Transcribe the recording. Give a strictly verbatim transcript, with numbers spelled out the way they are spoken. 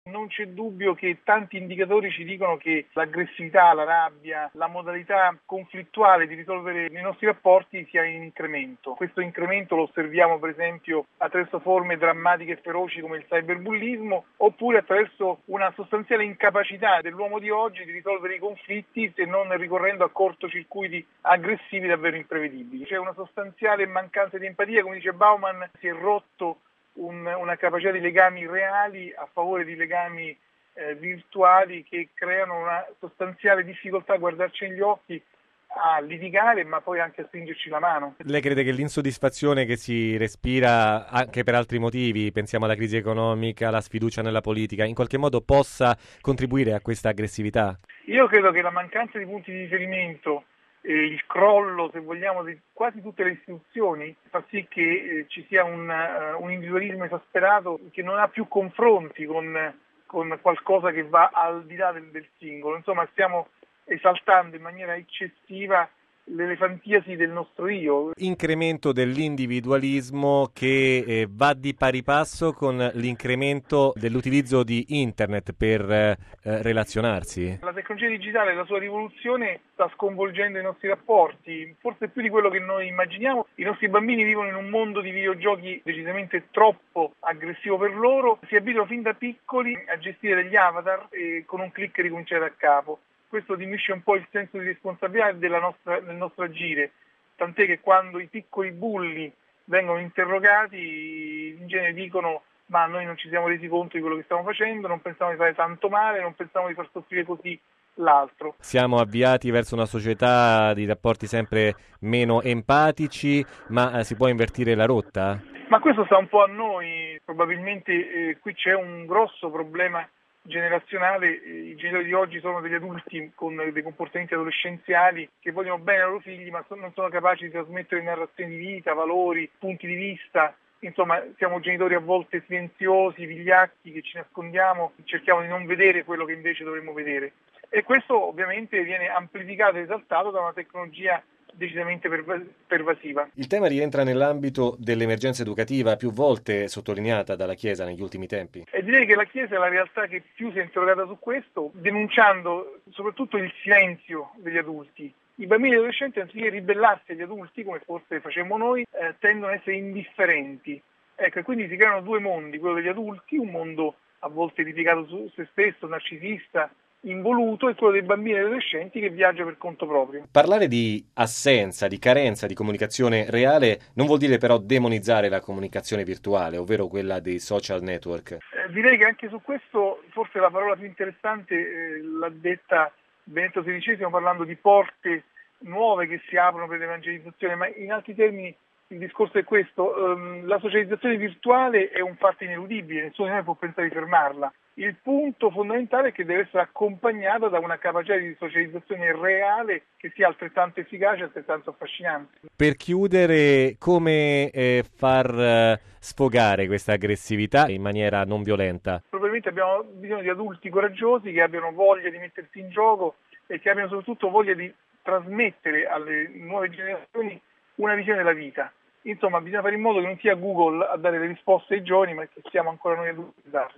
Non c'è dubbio che tanti indicatori ci dicono che l'aggressività, la rabbia, la modalità conflittuale di risolvere i nostri rapporti sia in incremento. Questo incremento lo osserviamo per esempio attraverso forme drammatiche e feroci come il cyberbullismo, oppure attraverso una sostanziale incapacità dell'uomo di oggi di risolvere i conflitti se non ricorrendo a cortocircuiti aggressivi davvero imprevedibili. C'è una sostanziale mancanza di empatia, come dice Bauman, si è rotto Un, una capacità di legami reali a favore di legami eh, virtuali che creano una sostanziale difficoltà a guardarci negli occhi, a litigare, ma poi anche a stringerci la mano. Lei crede che l'insoddisfazione che si respira anche per altri motivi, pensiamo alla crisi economica, alla sfiducia nella politica, in qualche modo possa contribuire a questa aggressività? Io credo che la mancanza di punti di riferimento, eh, il crollo, se vogliamo, di quasi tutte le istituzioni fa sì che eh, ci sia un, uh, un individualismo esasperato che non ha più confronti con, con qualcosa che va al di là del, del singolo. Insomma, stiamo esaltando in maniera eccessiva l'elefantiasi del nostro io. Incremento dell'individualismo che eh, va di pari passo con l'incremento dell'utilizzo di internet per eh, relazionarsi. La tecnologia digitale e la sua rivoluzione sta sconvolgendo i nostri rapporti, forse più di quello che noi immaginiamo. I nostri bambini vivono in un mondo di videogiochi decisamente troppo aggressivo per loro, si abituano fin da piccoli a gestire degli avatar e con un clic ricominciare da capo. Questo diminuisce un po' il senso di responsabilità della nostra, del nostro agire, tant'è che quando i piccoli bulli vengono interrogati in genere dicono ma noi non ci siamo resi conto di quello che stiamo facendo, non pensavamo di fare tanto male, non pensavamo di far soffrire così l'altro. Siamo avviati verso una società di rapporti sempre meno empatici, ma eh, si può invertire la rotta? Ma questo sta un po' a noi, probabilmente eh, qui c'è un grosso problema generazionale. I genitori di oggi sono degli adulti con dei comportamenti adolescenziali che vogliono bene ai loro figli ma non sono capaci di trasmettere narrazioni di vita, valori, punti di vista. Insomma, siamo genitori a volte silenziosi, vigliacchi, che ci nascondiamo, cerchiamo di non vedere quello che invece dovremmo vedere. E questo ovviamente viene amplificato e esaltato da una tecnologia decisamente pervasiva. Il tema rientra nell'ambito dell'emergenza educativa, più volte sottolineata dalla Chiesa negli ultimi tempi. E direi che la Chiesa è la realtà che più si è interrogata su questo, denunciando soprattutto il silenzio degli adulti. I bambini e gli adolescenti, anziché ribellarsi agli adulti, come forse facemmo noi, eh, tendono ad essere indifferenti. Ecco, e quindi si creano due mondi, quello degli adulti, un mondo a volte ripiegato su se stesso, narcisista, involuto, e quello dei bambini e degli adolescenti che viaggia per conto proprio. Parlare di assenza, di carenza di comunicazione reale non vuol dire però demonizzare la comunicazione virtuale, ovvero quella dei social network. Eh, direi che anche su questo forse la parola più interessante eh, l'ha detta Benedetto sedicesimo parlando di porte nuove che si aprono per l'evangelizzazione, ma in altri termini il discorso è questo: um, la socializzazione virtuale è un fatto ineludibile, nessuno di noi può pensare di fermarla. Il punto fondamentale è che deve essere accompagnata da una capacità di socializzazione reale che sia altrettanto efficace e altrettanto affascinante. Per chiudere, come eh, far eh, sfogare questa aggressività in maniera non violenta? Probabilmente abbiamo bisogno di adulti coraggiosi che abbiano voglia di mettersi in gioco e che abbiano soprattutto voglia di trasmettere alle nuove generazioni una visione della vita. Insomma, bisogna fare in modo che non sia Google a dare le risposte ai giovani, ma che siamo ancora noi adulti a darle.